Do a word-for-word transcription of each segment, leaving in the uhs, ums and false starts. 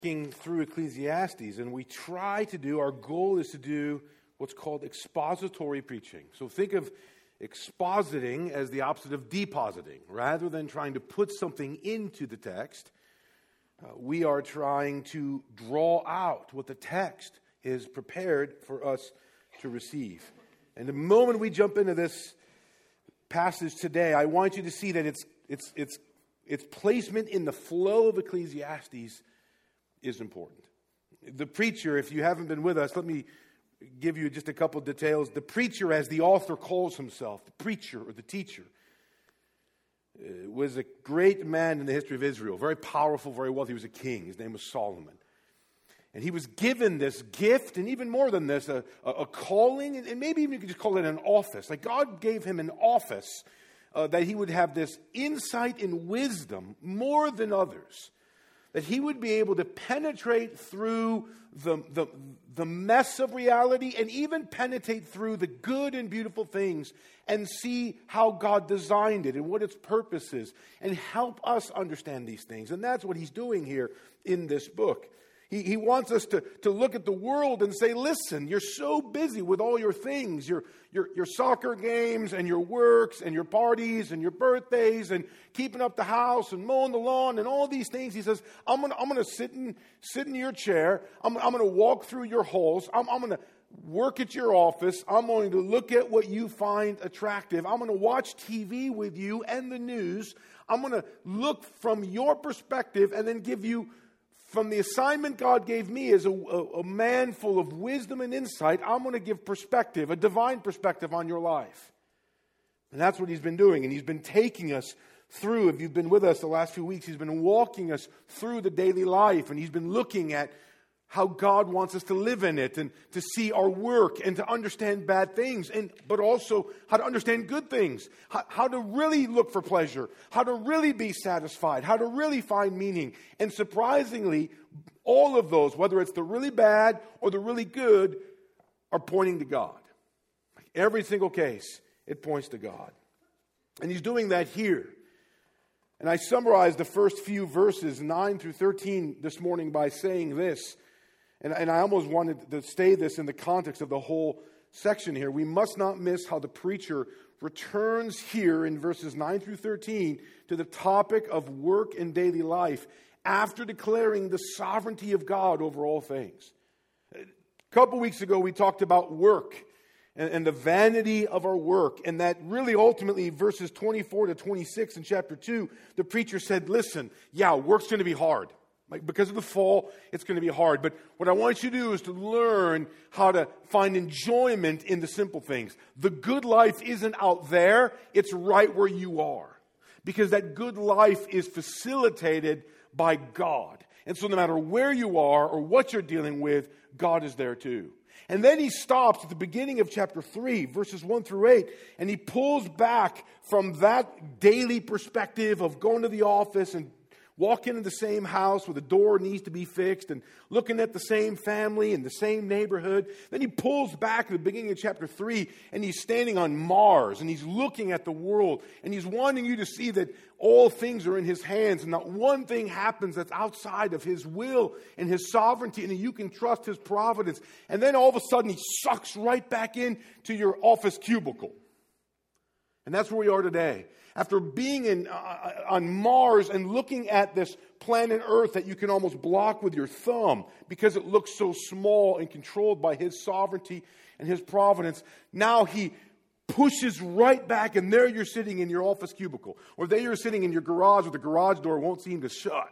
Through Ecclesiastes, and we try to do, our goal is to do what's called expository preaching. So think of expositing as the opposite of depositing. Rather than trying to put something into the text, uh, we are trying to draw out what the text is prepared for us to receive. And the moment we jump into this passage today, I want you to see that its its its its placement in the flow of Ecclesiastes is important. The preacher, if you haven't been with us, let me give you just a couple details. The preacher, as the author calls himself, the preacher or the teacher, uh, was a great man in the history of Israel. Very powerful, very wealthy. He was a king. His name was Solomon. And he was given this gift, and even more than this, a, a, a calling, and maybe even you could just call it an office. Like God gave him an office uh, that he would have this insight and wisdom more than others. That he would be able to penetrate through the, the, the mess of reality and even penetrate through the good and beautiful things and see how God designed it and what its purpose is and help us understand these things. And that's what he's doing here in this book. He, he wants us to, to look at the world and say, listen, you're so busy with all your things, your, your, your soccer games and your works and your parties and your birthdays and keeping up the house and mowing the lawn and all these things. He says, I'm going to I'm gonna sit in, sit in your chair. I'm, I'm going to walk through your halls. I'm, I'm going to work at your office. I'm going to look at what you find attractive. I'm going to watch T V with you and the news. I'm going to look from your perspective and then give you, from the assignment God gave me as a, a, a man full of wisdom and insight, I'm going to give perspective, a divine perspective on your life. And that's what he's been doing. And he's been taking us through, if you've been with us the last few weeks, he's been walking us through the daily life. And he's been looking at how God wants us to live in it and to see our work and to understand bad things, and but also how to understand good things, how, how to really look for pleasure, how to really be satisfied, how to really find meaning. And surprisingly, all of those, whether it's the really bad or the really good, are pointing to God. Every single case, it points to God. And he's doing that here. And I summarized the first few verses, nine through thirteen, this morning by saying this. And, and I almost wanted to say this in the context of the whole section here. We must not miss how the preacher returns here in verses nine through thirteen to the topic of work and daily life after declaring the sovereignty of God over all things. A couple weeks ago, we talked about work and, and the vanity of our work. And that really ultimately, verses twenty-four to twenty-six in chapter two, the preacher said, listen, yeah, work's going to be hard. Like, because of the fall, it's going to be hard. But what I want you to do is to learn how to find enjoyment in the simple things. The good life isn't out there. It's right where you are. Because that good life is facilitated by God. And so no matter where you are or what you're dealing with, God is there too. And then he stops at the beginning of chapter three, verses one through eight, and he pulls back from that daily perspective of going to the office and walking in the same house where the door needs to be fixed and looking at the same family in the same neighborhood. Then he pulls back at the beginning of chapter three and he's standing on Mars and he's looking at the world and he's wanting you to see that all things are in his hands and not one thing happens that's outside of his will and his sovereignty, and you can trust his providence. And then all of a sudden he sucks right back into your office cubicle. And that's where we are today. After being in, uh, on Mars and looking at this planet Earth that you can almost block with your thumb because it looks so small and controlled by his sovereignty and his providence, now he pushes right back, and there you're sitting in your office cubicle. Or there you're sitting in your garage where the garage door won't seem to shut.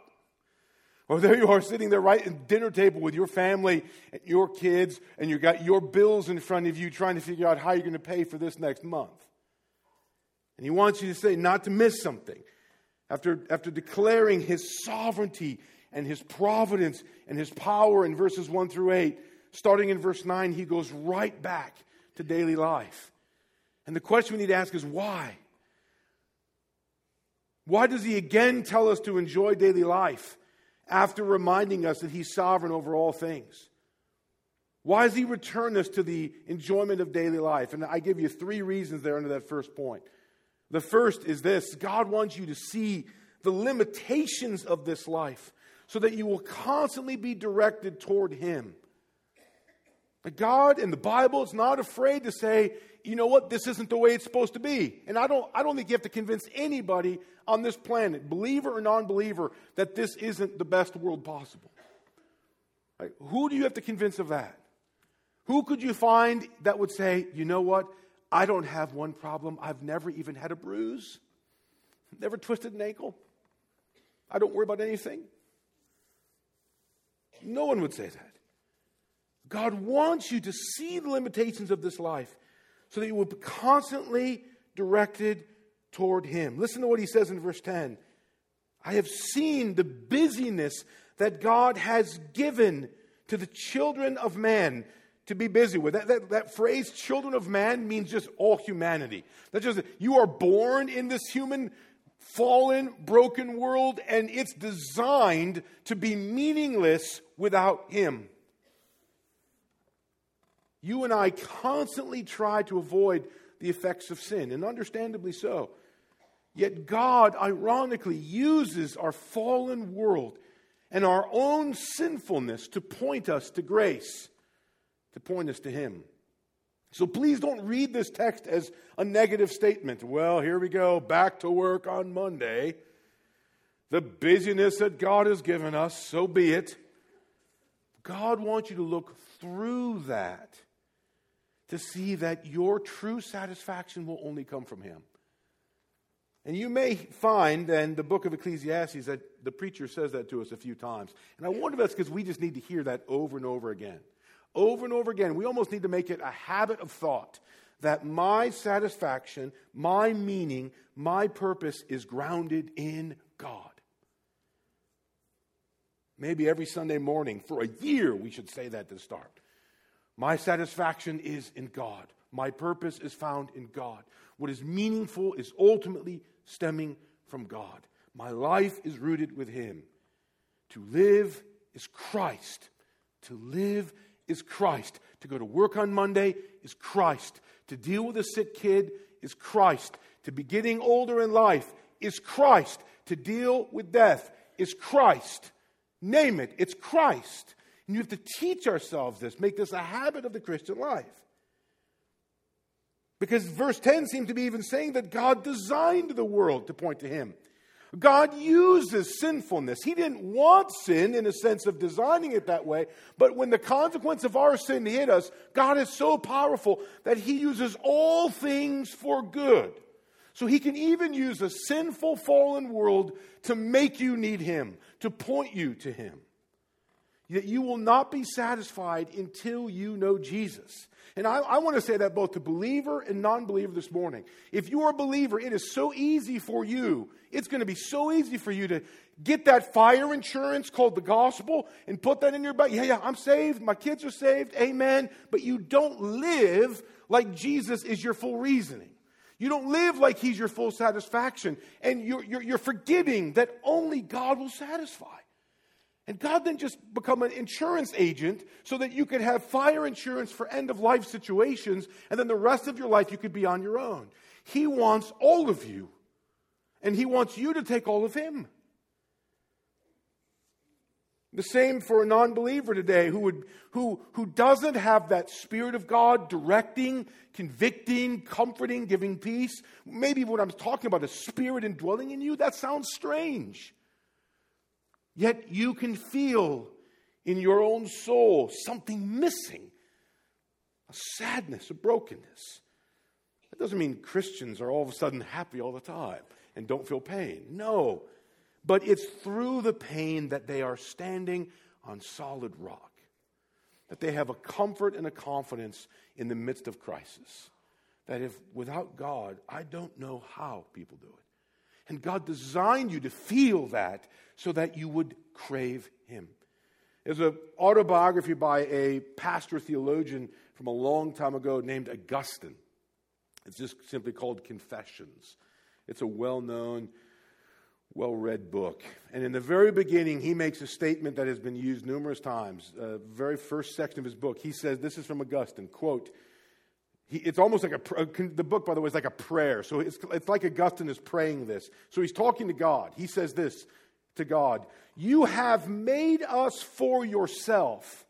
Or there you are sitting there right at the dinner table with your family and your kids, and you've got your bills in front of you trying to figure out how you're going to pay for this next month. And he wants you to say, not to miss something. After, after declaring his sovereignty and his providence and his power in verses one through eight, starting in verse nine, he goes right back to daily life. And the question we need to ask is why? Why does he again tell us to enjoy daily life after reminding us that he's sovereign over all things? Why does he return us to the enjoyment of daily life? And I give you three reasons there under that first point. The first is this: God wants you to see the limitations of this life so that you will constantly be directed toward Him. But God in the Bible is not afraid to say, you know what, this isn't the way it's supposed to be. And I don't, I don't think you have to convince anybody on this planet, believer or non-believer, that this isn't the best world possible. Like, who do you have to convince of that? Who could you find that would say, you know what, I don't have one problem. I've never even had a bruise. Never twisted an ankle. I don't worry about anything. No one would say that. God wants you to see the limitations of this life so that you will be constantly directed toward Him. Listen to what He says in verse ten. I have seen the busyness that God has given to the children of man to be busy with. That, that, that phrase, children of man, means just all humanity. That's just, you are born in this human, fallen, broken world, and it's designed to be meaningless without Him. You and I constantly try to avoid the effects of sin, and understandably so. Yet God, ironically, uses our fallen world and our own sinfulness to point us to grace, to point us to Him. So please don't read this text as a negative statement. Well, here we go, back to work on Monday. The busyness that God has given us, so be it. God wants you to look through that to see that your true satisfaction will only come from Him. And you may find in the book of Ecclesiastes that the preacher says that to us a few times. And I wonder if that's because we just need to hear that over and over again. Over and over again. We almost need to make it a habit of thought that my satisfaction, my meaning, my purpose is grounded in God. Maybe every Sunday morning for a year we should say that to start. My satisfaction is in God. My purpose is found in God. What is meaningful is ultimately stemming from God. My life is rooted with Him. To live is Christ. To live is Christ. To go to work on Monday is Christ. To deal with a sick kid is Christ. To be getting older in life is Christ. To deal with death is Christ. Name it, it's Christ. And you have to teach ourselves this, make this a habit of the Christian life. Because verse ten seems to be even saying that God designed the world to point to Him. God uses sinfulness. He didn't want sin in a sense of designing it that way, but when the consequence of our sin hit us, God is so powerful that He uses all things for good. So He can even use a sinful, fallen world to make you need Him, to point you to Him. That you will not be satisfied until you know Jesus. And I, I want to say that both to believer and non-believer this morning. If you are a believer, it is so easy for you. It's going to be so easy for you to get that fire insurance called the gospel and put that in your butt. Yeah, yeah, I'm saved. My kids are saved. Amen. But you don't live like Jesus is your full reasoning. You don't live like He's your full satisfaction. And you're, you're, you're forgetting that only God will satisfy. And God didn't just become an insurance agent so that you could have fire insurance for end-of-life situations, and then the rest of your life you could be on your own. He wants all of you, and He wants you to take all of Him. The same for a non-believer today who would who who doesn't have that Spirit of God directing, convicting, comforting, giving peace. Maybe what I'm talking about is Spirit indwelling in you. That sounds strange. Yet you can feel in your own soul something missing, a sadness, a brokenness. That doesn't mean Christians are all of a sudden happy all the time and don't feel pain. No, but it's through the pain that they are standing on solid rock, that they have a comfort and a confidence in the midst of crisis. That if without God, I don't know how people do it. And God designed you to feel that so that you would crave Him. There's an autobiography by a pastor theologian from a long time ago named Augustine. It's just simply called Confessions. It's a well-known, well-read book. And in the very beginning, he makes a statement that has been used numerous times. Uh, very first section of his book, he says, this is from Augustine, quote, He, it's almost like a, the book, by the way, is like a prayer. So it's, it's like Augustine is praying this. So he's talking to God. He says this, to God. You have made us for yourself,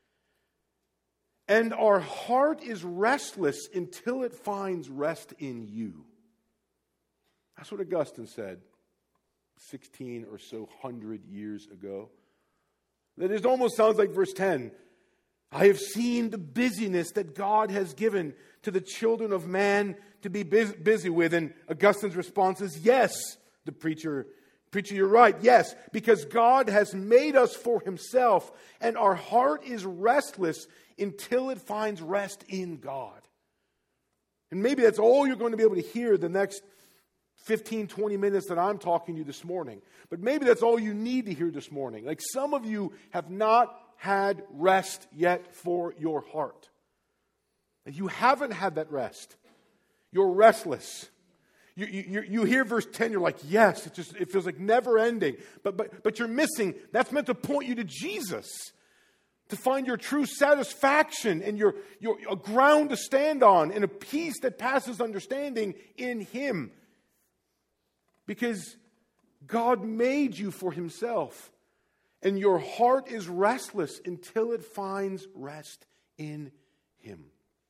and our heart is restless until it finds rest in you. That's what Augustine said sixteen or so hundred years ago. That it almost sounds like verse ten. I have seen the busyness that God has given to the children of man to be busy with. And Augustine's response is, yes, the preacher, preacher, you're right. Yes, because God has made us for himself, and our heart is restless until it finds rest in God. And maybe that's all you're going to be able to hear the next fifteen, twenty minutes that I'm talking to you this morning. But maybe that's all you need to hear this morning. Like some of you have not had rest yet for your heart. You haven't had that rest. You're restless. You, you, you hear verse ten, you're like, yes, it just it feels like never ending. But, but, but you're missing, that's meant to point you to Jesus. To find your true satisfaction and your, your a ground to stand on and a peace that passes understanding in him. Because God made you for himself. And your heart is restless until it finds rest in him.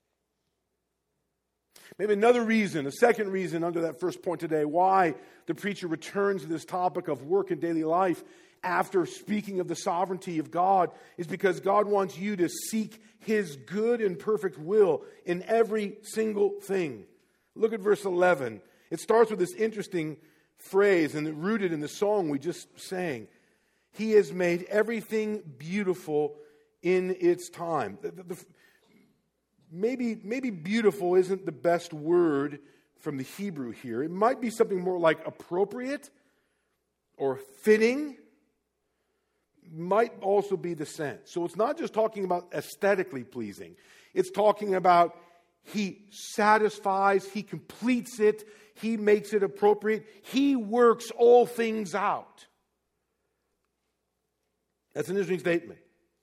Maybe another reason, a second reason under that first point today, why the preacher returns to this topic of work and daily life after speaking of the sovereignty of God, is because God wants you to seek his good and perfect will in every single thing. Look at verse eleven. It starts with this interesting phrase, and it rooted in the song we just sang. He has made everything beautiful in its time. The, the, the, maybe, maybe beautiful isn't the best word from the Hebrew here. It might be something more like appropriate or fitting. Might also be the sense. So it's not just talking about aesthetically pleasing. It's talking about he satisfies, he completes it, he makes it appropriate, he works all things out. That's an interesting statement.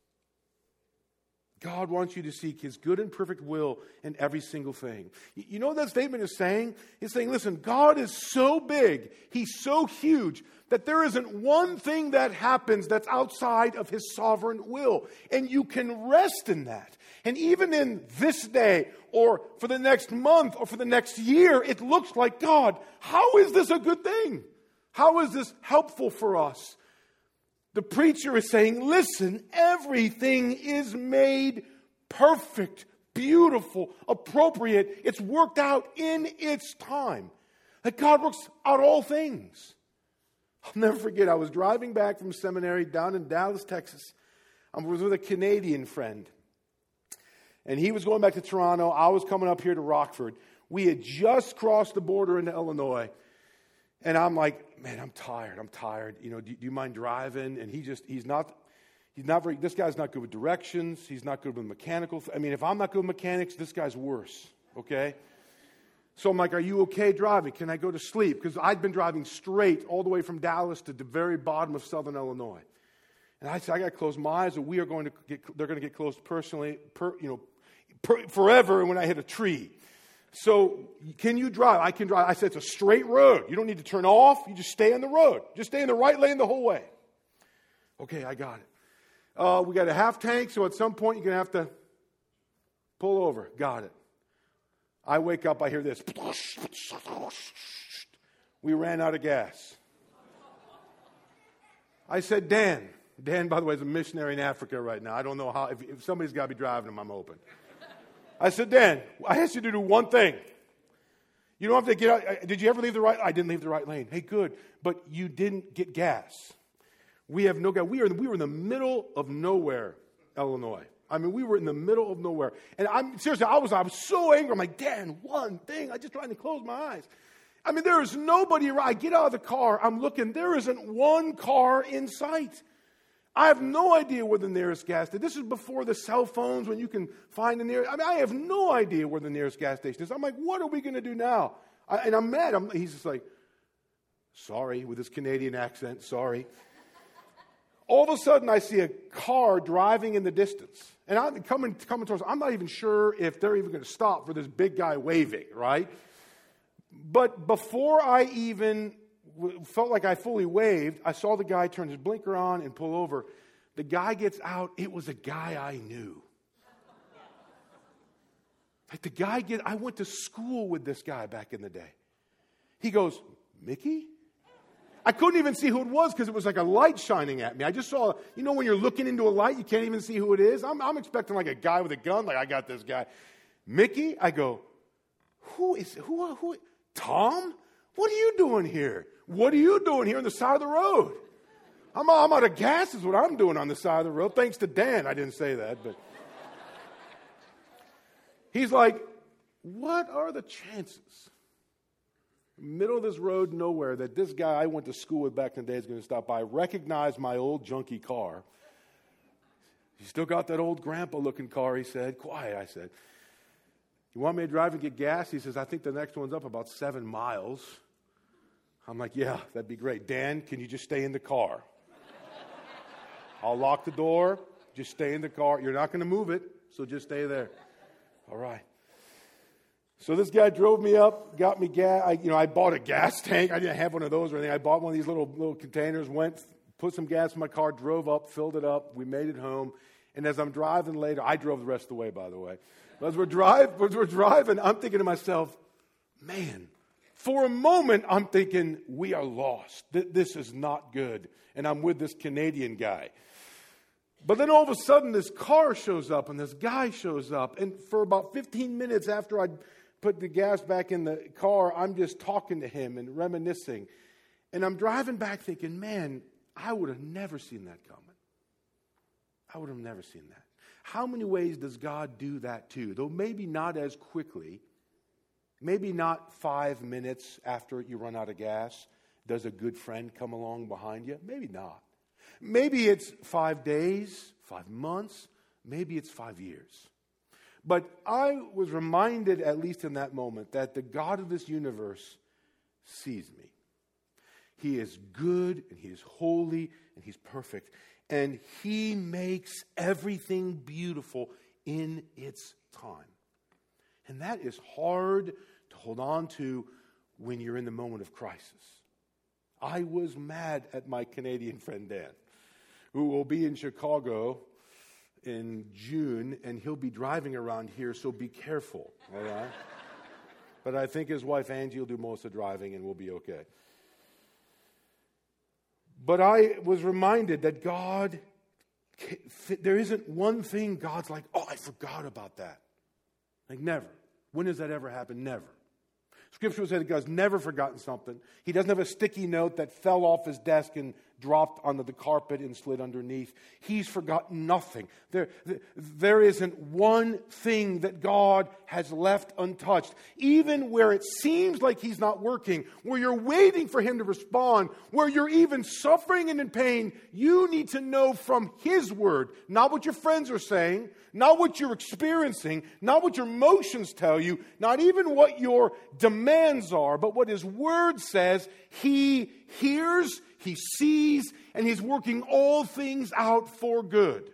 God wants you to seek his good and perfect will in every single thing. You know what that statement is saying? It's saying, listen, God is so big, he's so huge, that there isn't one thing that happens that's outside of his sovereign will. And you can rest in that. And even in this day, or for the next month, or for the next year, it looks like, God, how is this a good thing? How is this helpful for us? The preacher is saying, listen, everything is made perfect, beautiful, appropriate. It's worked out in its time. That God works out all things. I'll never forget, I was driving back from seminary down in Dallas, Texas. I was with a Canadian friend. And he was going back to Toronto. I was coming up here to Rockford. We had just crossed the border into Illinois. And I'm like, man, I'm tired. I'm tired. You know, do, do you mind driving? And he just, he's not, he's not very, this guy's not good with directions. He's not good with mechanical. I mean, if I'm not good with mechanics, this guy's worse. Okay? So I'm like, are you okay driving? Can I go to sleep? Because I'd been driving straight all the way from Dallas to the very bottom of southern Illinois. And I said, I got to close my eyes, or we are going to get, they're going to get closed personally, per, you know, per, forever when I hit a tree. So, can you drive? I can drive. I said, it's a straight road. You don't need to turn off. You just stay on the road. Just stay in the right lane the whole way. Okay, I got it. Uh, we got a half tank, so at some point you're going to have to pull over. Got it. I wake up, I hear this. We ran out of gas. I said, Dan. Dan, by the way, is a missionary in Africa right now. I don't know how. If, if somebody's got to be driving him, I'm hoping. I said, Dan, I asked you to do one thing. You don't have to get out. Did you ever leave the right? I didn't leave the right lane. Hey, good. But you didn't get gas. We have no gas. We are, we were in the middle of nowhere, Illinois. I mean, we were in the middle of nowhere. And I'm seriously, I was, I was so angry. I'm like, Dan, one thing. I just trying to close my eyes. I mean, there is nobody around. I get out of the car. I'm looking. There isn't one car in sight. I have no idea where the nearest gas station is. This is before the cell phones when you can find the nearest. I mean, I have no idea where the nearest gas station is. I'm like, what are we going to do now? I, and I'm mad. I'm, he's just like, sorry, with his Canadian accent, sorry. All of a sudden, I see a car driving in the distance. And I'm coming, coming towards, I'm not even sure if they're even going to stop for this big guy waving, right? But before I even felt like I fully waved. I saw the guy turn his blinker on and pull over. The guy gets out. It was a guy I knew. Like the guy get. I went to school with this guy back in the day. He goes, Mickey? I couldn't even see who it was because it was like a light shining at me. I just saw, you know, when you're looking into a light, you can't even see who it is. I'm, I'm expecting like a guy with a gun, like I got this guy. Mickey? I go, who is, who, who, Tom? What are you doing here? What are you doing here on the side of the road? I'm, I'm out of gas is what I'm doing on the side of the road. Thanks to Dan, I didn't say that, but. He's like, what are the chances? Middle of this road, nowhere, that this guy I went to school with back in the day is going to stop by, recognize my old junky car. You still got that old grandpa-looking car, he said. Quiet, I said. You want me to drive and get gas? He says, I think the next one's up about seven miles. I'm like, yeah, that'd be great. Dan, can you just stay in the car? I'll lock the door. Just stay in the car. You're not going to move it, so just stay there. All right. So this guy drove me up, got me gas. I, you know, I bought a gas tank. I didn't have one of those or anything. I bought one of these little little containers, went, put some gas in my car, drove up, filled it up. We made it home. And as I'm driving later, I drove the rest of the way, by the way. But as we're, drive, as we're driving, I'm thinking to myself, man, for a moment, I'm thinking, we are lost. This is not good. And I'm with this Canadian guy. But then all of a sudden, this car shows up and this guy shows up. And for about fifteen minutes after I'd put the gas back in the car, I'm just talking to him and reminiscing. And I'm driving back thinking, man, I would have never seen that coming. I would have never seen that. How many ways does God do that too? Though maybe not as quickly, maybe not five minutes after you run out of gas, does a good friend come along behind you? Maybe not. Maybe it's five days, five months, maybe it's five years. But I was reminded, at least in that moment, that the God of this universe sees me. He is good, and He is holy, and He's perfect. And He makes everything beautiful in its time. And that is hard to hold on to when you're in the moment of crisis. I was mad at my Canadian friend Dan, who will be in Chicago in June, and he'll be driving around here, so be careful, all right? But I think his wife Angie will do most of the driving, and we'll be okay. But I was reminded that God, there isn't one thing God's like, oh, I forgot about that. Like never. When does that ever happen? Never. Scripture says that God's never forgotten something. He doesn't have a sticky note that fell off his desk and dropped onto the carpet and slid underneath. He's forgotten nothing. There, there isn't one thing that God has left untouched. Even where it seems like He's not working, where you're waiting for Him to respond, where you're even suffering and in pain, you need to know from His Word, not what your friends are saying, not what you're experiencing, not what your emotions tell you, not even what your demands are, but what His Word says. He hears, He sees, and He's working all things out for good.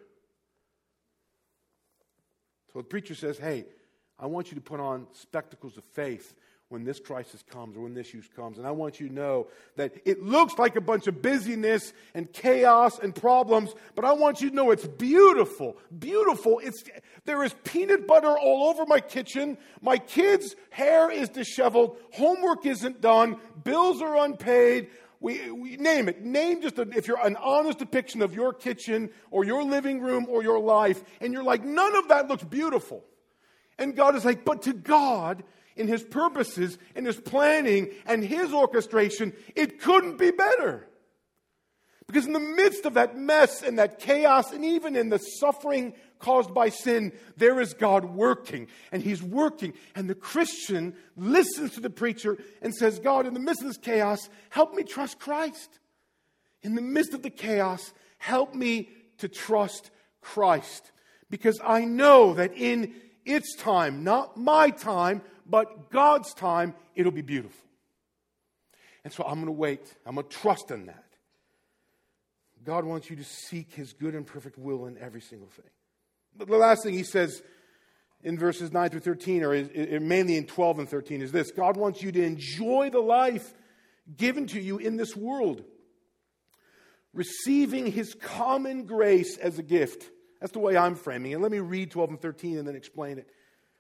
So the preacher says, hey, I want you to put on spectacles of faith when this crisis comes or when this issue comes. And I want you to know that it looks like a bunch of busyness and chaos and problems, but I want you to know it's beautiful. Beautiful. It's there is peanut butter all over my kitchen. My kids' hair is disheveled. Homework isn't done. Bills are unpaid. We, we name it. Name just a, if you're an honest depiction of your kitchen or your living room or your life, and you're like, none of that looks beautiful. And God is like, but to God, in His purposes, in His planning, and His orchestration, it couldn't be better. Because in the midst of that mess and that chaos, and even in the suffering caused by sin, there is God working. And He's working. And the Christian listens to the preacher and says, God, in the midst of this chaos, help me trust Christ. In the midst of the chaos, help me to trust Christ. Because I know that in its time, not my time, but God's time, it'll be beautiful. And so I'm going to wait. I'm going to trust in that. God wants you to seek His good and perfect will in every single thing. But the last thing He says in verses nine through thirteen, or is, is, mainly in twelve and thirteen, is this. God wants you to enjoy the life given to you in this world. Receiving his common grace as a gift. That's the way I'm framing it. Let me read twelve and thirteen and then explain it.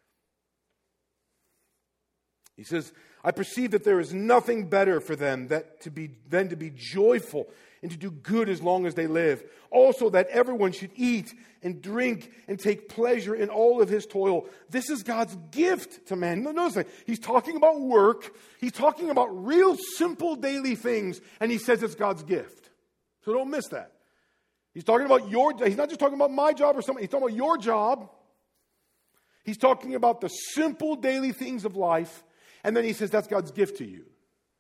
He says, I perceive that there is nothing better for them that to be, than to be joyful and to do good as long as they live. Also that everyone should eat and drink and take pleasure in all of his toil. This is God's gift to man. Notice that he's talking about work. He's talking about real simple daily things. And he says it's God's gift. So don't miss that. He's talking about your, he's not just talking about my job or something. He's talking about your job. He's talking about the simple daily things of life. And then he says that's God's gift to you.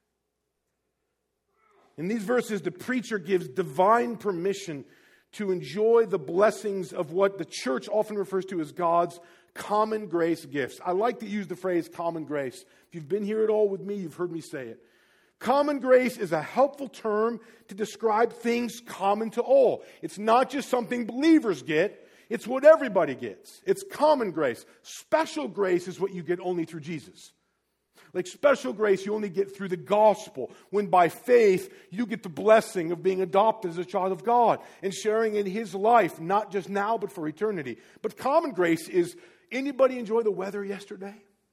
In these verses, the preacher gives divine permission to enjoy the blessings of what the church often refers to as God's common grace gifts. I like to use the phrase common grace. If you've been here at all with me, you've heard me say it. Common grace is a helpful term to describe things common to all. It's not just something believers get. It's what everybody gets. It's common grace. Special grace is what you get only through Jesus. Like special grace you only get through the gospel, when by faith you get the blessing of being adopted as a child of God and sharing in his life, not just now but for eternity. But common grace is, anybody enjoy the weather yesterday?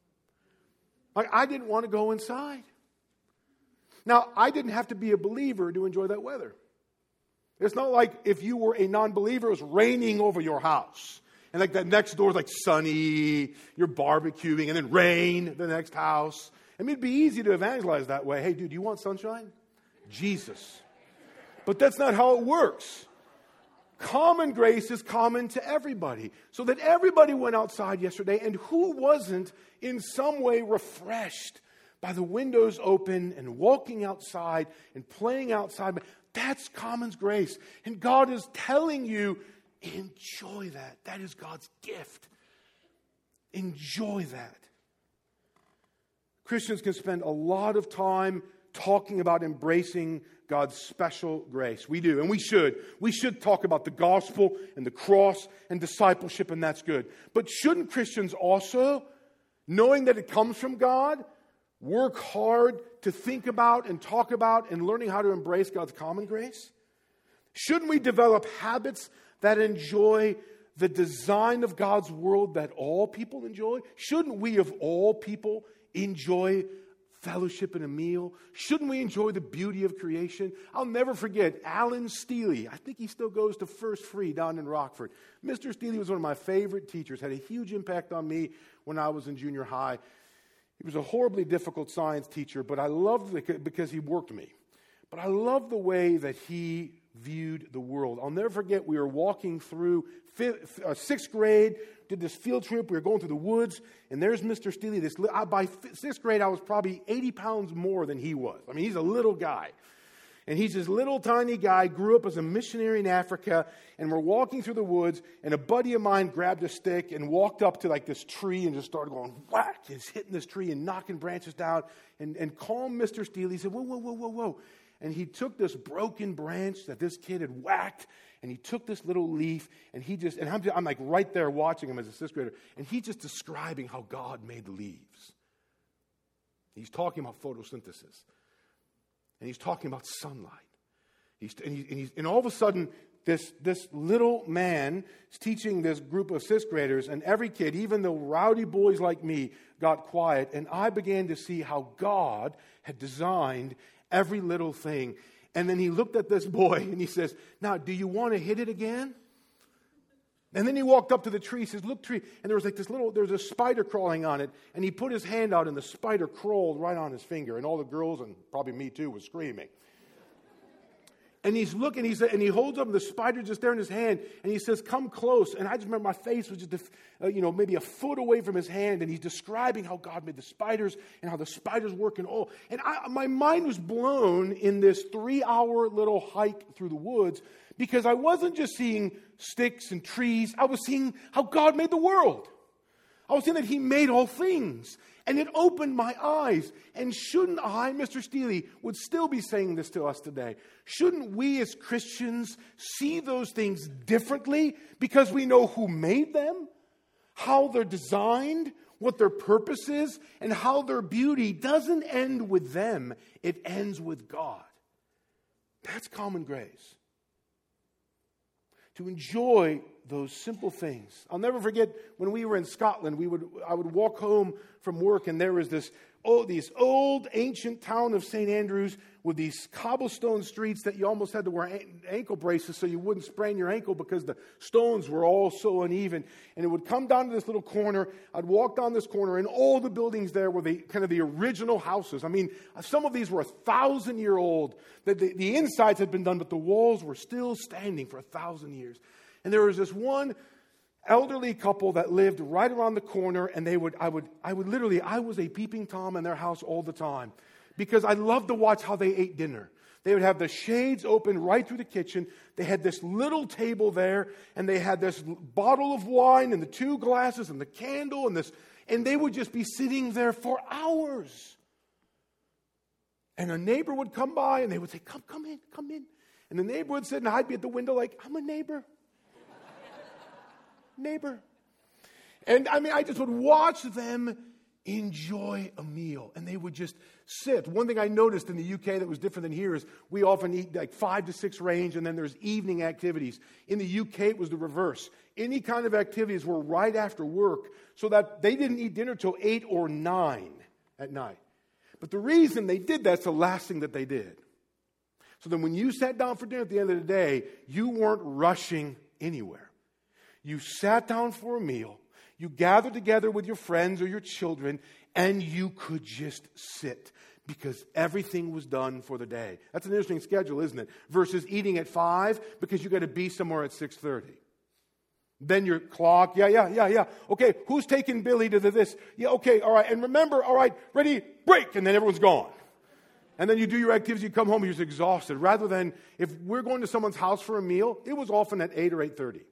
Like, I didn't want to go inside. Now, I didn't have to be a believer to enjoy that weather. It's not like if you were a non-believer, it was raining over your house. And like that next door is like sunny, you're barbecuing, and then rain, the next house. I mean, it'd be easy to evangelize that way. Hey, dude, do you want sunshine? Jesus. But that's not how it works. Common grace is common to everybody. So that everybody went outside yesterday, and who wasn't in some way refreshed by the windows open and walking outside and playing outside? That's common grace. And God is telling you, enjoy that. That is God's gift. Enjoy that. Christians can spend a lot of time talking about embracing God's special grace. We do, and we should. We should talk about the gospel and the cross and discipleship, and that's good. But shouldn't Christians also, knowing that it comes from God, work hard to think about and talk about and learning how to embrace God's common grace? Shouldn't we develop habits that enjoy the design of God's world that all people enjoy? Shouldn't we, of all people, enjoy fellowship and a meal? Shouldn't we enjoy the beauty of creation? I'll never forget Alan Steely. I think he still goes to First Free down in Rockford. Mister Steely was one of my favorite teachers, had a huge impact on me when I was in junior high. He was a horribly difficult science teacher, but I loved it because he worked me. But I love the way that he viewed the world. I'll never forget, we were walking through fifth, uh, sixth grade, did this field trip. We were going through the woods, and there's Mister Steely. This, uh, by fifth, sixth grade, I was probably eighty pounds more than he was. I mean, he's a little guy. And he's this little tiny guy, grew up as a missionary in Africa, and we're walking through the woods, and a buddy of mine grabbed a stick and walked up to like this tree and just started going whack, just hitting this tree and knocking branches down, and, and calmed Mister Steely. He said, whoa, whoa, whoa, whoa, whoa. And he took this broken branch that this kid had whacked, and he took this little leaf, and he just, and I'm, just, I'm like right there watching him as a sixth grader, and he's just describing how God made the leaves. He's talking about photosynthesis. And he's talking about sunlight. He's, and, he, and, he's, and all of a sudden, this, this little man is teaching this group of sixth graders, and every kid, even the rowdy boys like me, got quiet, and I began to see how God had designed every little thing. And then he looked at this boy and he says, now, do you want to hit it again? And then he walked up to the tree. He says, look, tree. And there was like this little, there was a spider crawling on it. And he put his hand out and the spider crawled right on his finger. And all the girls, and probably me too, was screaming. And he's looking, he's, and he holds up the spider just there in his hand. And he says, come close. And I just remember my face was just, a, uh, you know, maybe a foot away from his hand. And he's describing how God made the spiders and how the spiders work and all. And I, my mind was blown in this three-hour little hike through the woods, because I wasn't just seeing sticks and trees. I was seeing how God made the world. I was seeing that He made all things. And it opened my eyes. And shouldn't I, Mister Steely, would still be saying this to us today, shouldn't we as Christians see those things differently because we know who made them, how they're designed, what their purpose is, and how their beauty doesn't end with them. It ends with God. That's common grace. To enjoy those simple things. I'll never forget when we were in Scotland, we would I would walk home from work, and there was this oh, these old ancient town of Saint Andrews with these cobblestone streets that you almost had to wear ankle braces so you wouldn't sprain your ankle because the stones were all so uneven. And it would come down to this little corner. I'd walk down this corner, and all the buildings there were the kind of the original houses. I mean, some of these were a thousand year old. The, the, the insides had been done, but the walls were still standing for a thousand years. And there was this one elderly couple that lived right around the corner, and they would, I would, I would literally, I was a peeping Tom in their house all the time because I loved to watch how they ate dinner. They would have the shades open right through the kitchen. They had this little table there, and they had this bottle of wine and the two glasses and the candle and this, and they would just be sitting there for hours. And a neighbor would come by, and they would say, "Come, come in, come in." And the neighbor would sit, and I'd be at the window like, "I'm a neighbor." Neighbor. And I mean, I just would watch them enjoy a meal, and they would just sit. One thing I noticed in the U K that was different than here is we often eat like five to six range, and then there's evening activities. In the U K, it was the reverse. Any kind of activities were right after work, so that they didn't eat dinner till eight or nine at night. But the reason they did that's the last thing that they did. So then when you sat down for dinner at the end of the day, you weren't rushing anywhere. You sat down for a meal, you gathered together with your friends or your children, and you could just sit because everything was done for the day. That's an interesting schedule, isn't it? Versus eating at five because you got to be somewhere at six thirty. Then your clock, yeah, yeah, yeah, yeah. Okay, who's taking Billy to the this? Yeah, okay, all right. And remember, all right, ready, break, and then everyone's gone. And then you do your activities, you come home, you're just exhausted. Rather than, if we're going to someone's house for a meal, it was often at eight or eight thirty.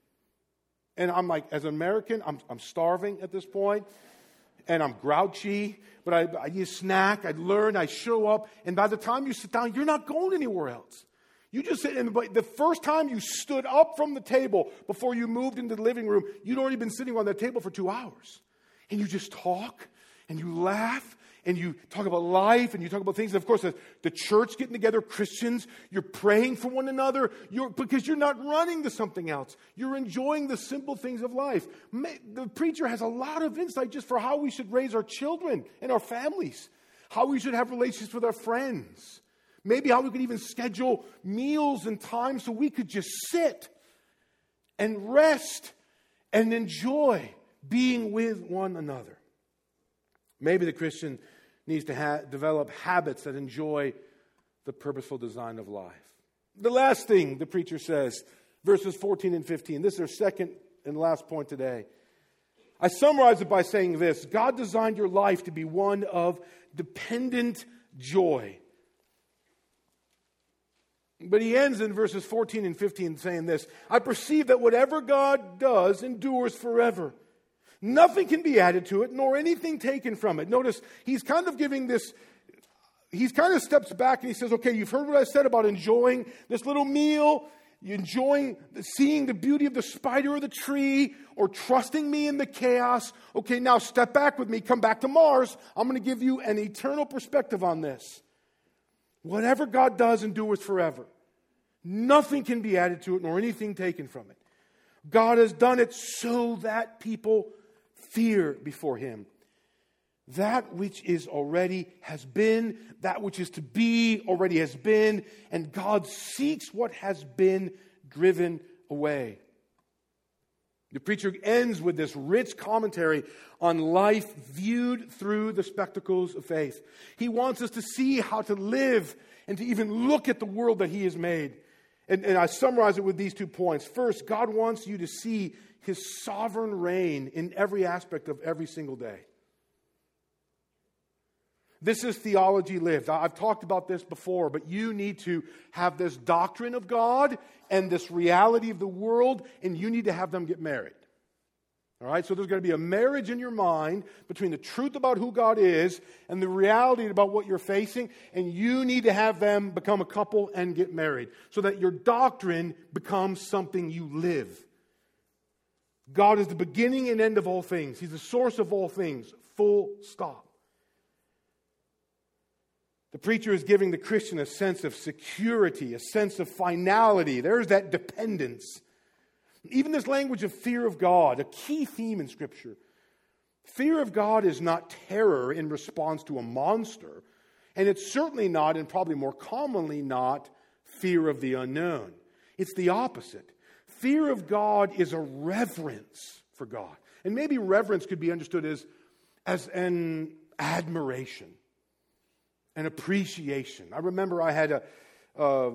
And I'm like, as an American, I'm I'm starving at this point, and I'm grouchy, but I, I eat a snack, I learn, I show up, and by the time you sit down, you're not going anywhere else. You just sit in, but the first time you stood up from the table before you moved into the living room, you'd already been sitting on that table for two hours. And you just talk, and you laugh, and you talk about life, and you talk about things. And of course, the, the church getting together, Christians, you're praying for one another you're, because you're not running to something else. You're enjoying the simple things of life. The preacher has a lot of insight just for how we should raise our children and our families, how we should have relationships with our friends, maybe how we could even schedule meals and times so we could just sit and rest and enjoy being with one another. Maybe the Christian needs to ha- develop habits that enjoy the purposeful design of life. The last thing the preacher says, verses fourteen and fifteen, this is our second and last point today. I summarize it by saying this: God designed your life to be one of dependent joy. But he ends in verses fourteen and fifteen saying this: I perceive that whatever God does endures forever. Nothing can be added to it, nor anything taken from it. Notice, he's kind of giving this, he's kind of steps back and he says, okay, you've heard what I said about enjoying this little meal, enjoying seeing the beauty of the spider or the tree, or trusting me in the chaos. Okay, now step back with me, come back to Mars. I'm going to give you an eternal perspective on this. Whatever God does endures forever. Nothing can be added to it, nor anything taken from it. God has done it so that people fear before him. That which is already has been, that which is to be already has been, and God seeks what has been driven away. The preacher ends with this rich commentary on life viewed through the spectacles of faith. He wants us to see how to live and to even look at the world that he has made. And, and I summarize it with these two points. First, God wants you to see his sovereign reign in every aspect of every single day. This is theology lived. I've talked about this before, but you need to have this doctrine of God and this reality of the world, and you need to have them get married. All right, so there's going to be a marriage in your mind between the truth about who God is and the reality about what you're facing, and you need to have them become a couple and get married so that your doctrine becomes something you live. God is the beginning and end of all things. He's the source of all things. Full stop. The preacher is giving the Christian a sense of security, a sense of finality. There's that dependence. Even this language of fear of God, a key theme in Scripture. Fear of God is not terror in response to a monster, and it's certainly not, and probably more commonly not, fear of the unknown. It's the opposite. Fear of God is a reverence for God. And maybe reverence could be understood as, as an admiration, an appreciation. I remember I had a, a,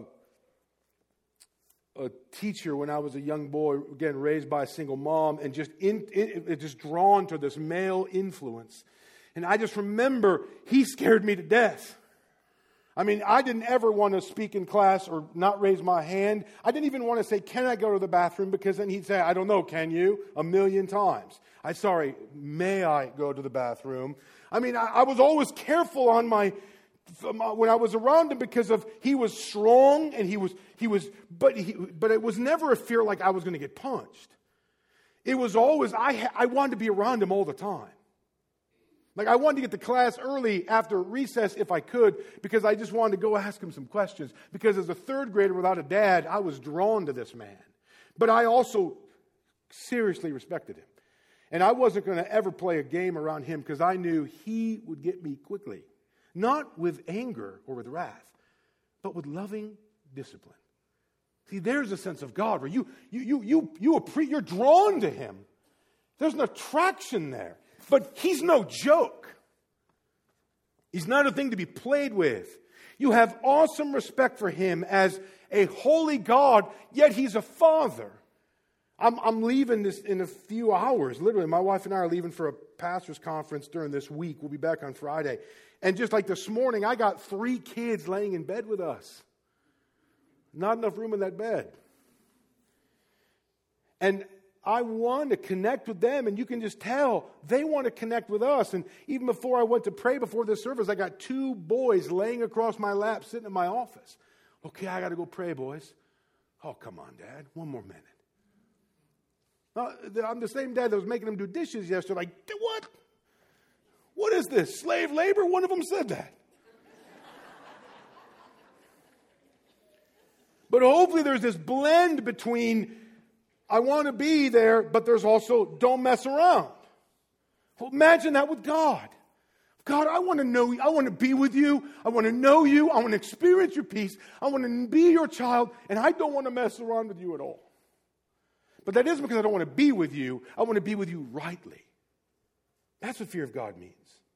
a teacher when I was a young boy, again, raised by a single mom, and just, in, in, just drawn to this male influence. And I just remember he scared me to death. I mean, I didn't ever want to speak in class or not raise my hand. I didn't even want to say, can I go to the bathroom? Because then he'd say, I don't know, can you? A million times. I, sorry, may I go to the bathroom? I mean, I, I was always careful on my, when I was around him because of, he was strong and he was, he was, but he, but it was never a fear like I was going to get punched. It was always, I, I wanted to be around him all the time. Like, I wanted to get to class early after recess if I could, because I just wanted to go ask him some questions. Because as a third grader without a dad, I was drawn to this man. But I also seriously respected him. And I wasn't going to ever play a game around him because I knew he would get me quickly. Not with anger or with wrath, but with loving discipline. See, there's a sense of God where you, you, you, you, you appre- you're drawn to him. There's an attraction there. But he's no joke. He's not a thing to be played with. You have awesome respect for him as a holy God, yet he's a father. I'm, I'm leaving this in a few hours. Literally, my wife and I are leaving for a pastor's conference during this week. We'll be back on Friday. And just like this morning, I got three kids laying in bed with us. Not enough room in that bed. And I want to connect with them, and you can just tell they want to connect with us. And even before I went to pray before this service, I got two boys laying across my lap sitting in my office. Okay, I got to go pray, boys. Oh, come on, Dad. One more minute. Uh, I'm the same dad that was making them do dishes yesterday. Like, what? What is this? Slave labor? One of them said that. But hopefully there's this blend between I want to be there, but there's also don't mess around. Well, imagine that with God. God, I want to know you. I want to be with you. I want to know you. I want to experience your peace. I want to be your child, and I don't want to mess around with you at all. But that isn't because I don't want to be with you. I want to be with you rightly. That's what fear of God means.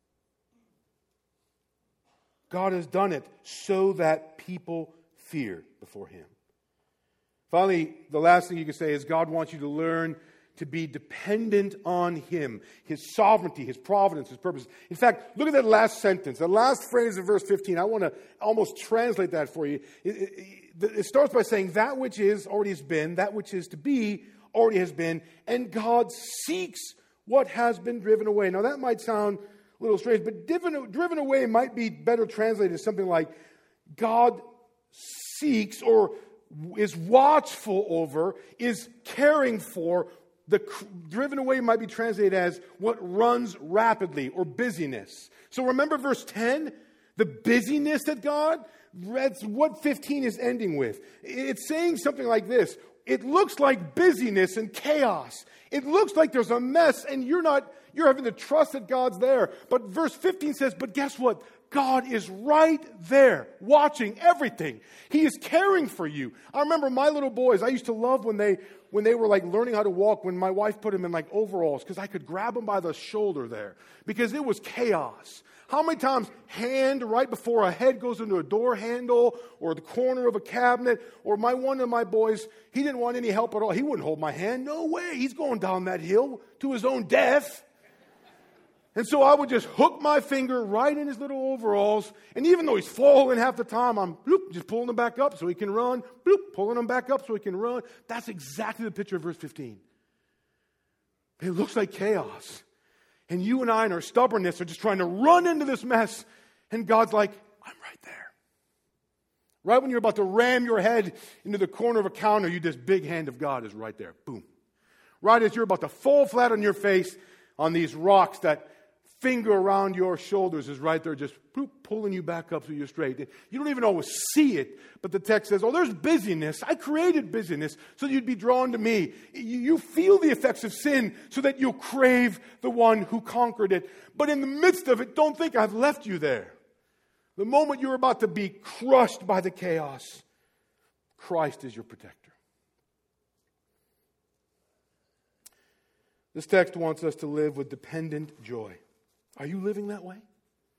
God has done it so that people fear before him. Finally, the last thing you can say is God wants you to learn to be dependent on him, his sovereignty, his providence, his purpose. In fact, look at that last sentence, the last phrase of verse fifteen. I want to almost translate that for you. It, it, it starts by saying, that which is already has been, that which is to be already has been, and God seeks what has been driven away. Now, that might sound a little strange, but driven, driven away might be better translated as something like God seeks or is watchful over, is caring for. The driven away might be translated as what runs rapidly or busyness. So remember verse ten? The busyness that God, that's what fifteen is ending with. It's saying something like this. It looks like busyness and chaos. It looks like there's a mess and you're not, you're having to trust that God's there. But verse fifteen says, but guess what? God is right there, watching everything. He is caring for you. I remember my little boys, I used to love when they when they were like learning how to walk, when my wife put them in like overalls, because I could grab them by the shoulder there, because it was chaos. How many times hand right before a head goes into a door handle or the corner of a cabinet, or my one of my boys, he didn't want any help at all. He wouldn't hold my hand. No way. He's going down that hill to his own death. And so I would just hook my finger right in his little overalls. And even though he's falling half the time, I'm bloop, just pulling him back up so he can run. Bloop, pulling him back up so he can run. That's exactly the picture of verse fifteen. It looks like chaos. And you and I in our stubbornness are just trying to run into this mess. And God's like, I'm right there. Right when you're about to ram your head into the corner of a counter, you this big hand of God is right there. Boom. Right as you're about to fall flat on your face on these rocks, that finger around your shoulders is right there just pulling you back up so you're straight. You don't even always see it, but the text says, oh, there's busyness. I created busyness so that you'd be drawn to me. You feel the effects of sin so that you'll crave the one who conquered it. But in the midst of it, don't think I've left you there. The moment you're about to be crushed by the chaos, Christ is your protector. This text wants us to live with dependent joy. Are you living that way?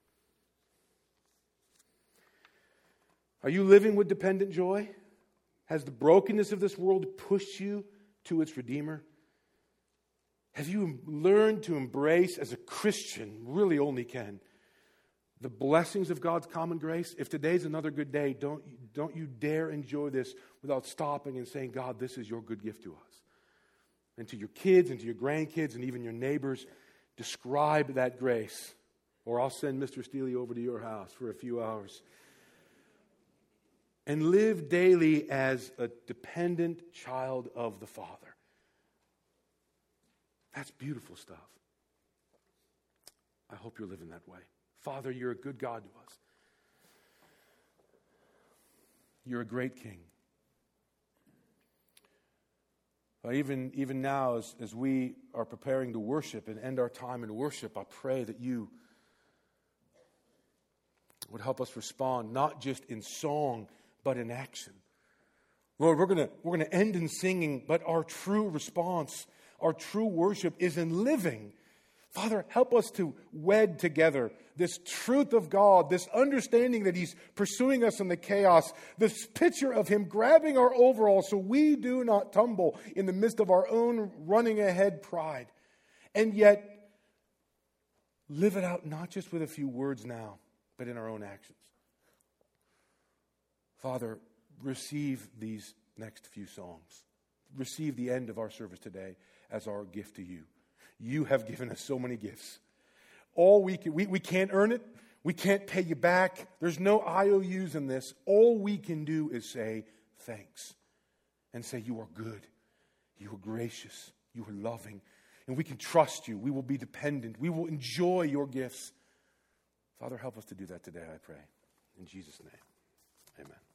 Are you living with dependent joy? Has the brokenness of this world pushed you to its Redeemer? Have you learned to embrace, as a Christian really only can, the blessings of God's common grace? If today's another good day, don't, don't you dare enjoy this without stopping and saying, God, this is your good gift to us. And to your kids and to your grandkids and even your neighbors, describe that grace. Or I'll send Mister Steely over to your house for a few hours. And live daily as a dependent child of the Father. That's beautiful stuff. I hope you're living that way. Father, you're a good God to us. You're a great King. Uh, even, even now, as, as we are preparing to worship and end our time in worship, I pray that you would help us respond, not just in song, but in action. Lord, we're going we're going to end in singing, but our true response, our true worship is in living. Father, help us to wed together this truth of God, this understanding that He's pursuing us in the chaos, this picture of Him grabbing our overalls so we do not tumble in the midst of our own running ahead pride. And yet, live it out not just with a few words now, but in our own actions. Father, receive these next few songs. Receive the end of our service today as our gift to you. You have given us so many gifts. All we can, we, we can't earn it. We can't pay you back. There's no I O Us in this. All we can do is say thanks and say you are good. You are gracious. You are loving. And we can trust you. We will be dependent. We will enjoy your gifts. Father, help us to do that today, I pray. In Jesus' name, amen.